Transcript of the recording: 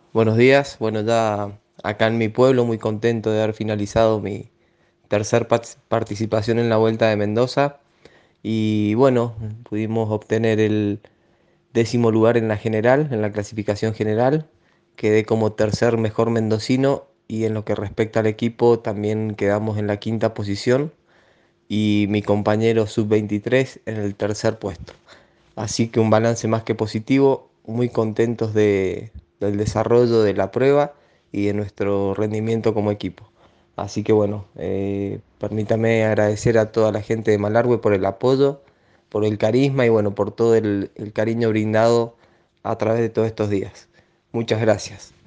Buenos días. Bueno, ya acá en mi pueblo muy contento de haber finalizado mi tercer participación en la Vuelta de Mendoza y bueno, pudimos obtener el 10.º lugar en la general, en la clasificación general. Quedé como tercer mejor mendocino y en lo que respecta al equipo también quedamos en la quinta posición y mi compañero sub-23 en el tercer puesto. Así que un balance más que positivo, muy contentos del desarrollo de la prueba y de nuestro rendimiento como equipo. Así que bueno, permítame agradecer a toda la gente de Malargüe por el apoyo, por el carisma y bueno, por todo el cariño brindado a través de todos estos días. Muchas gracias.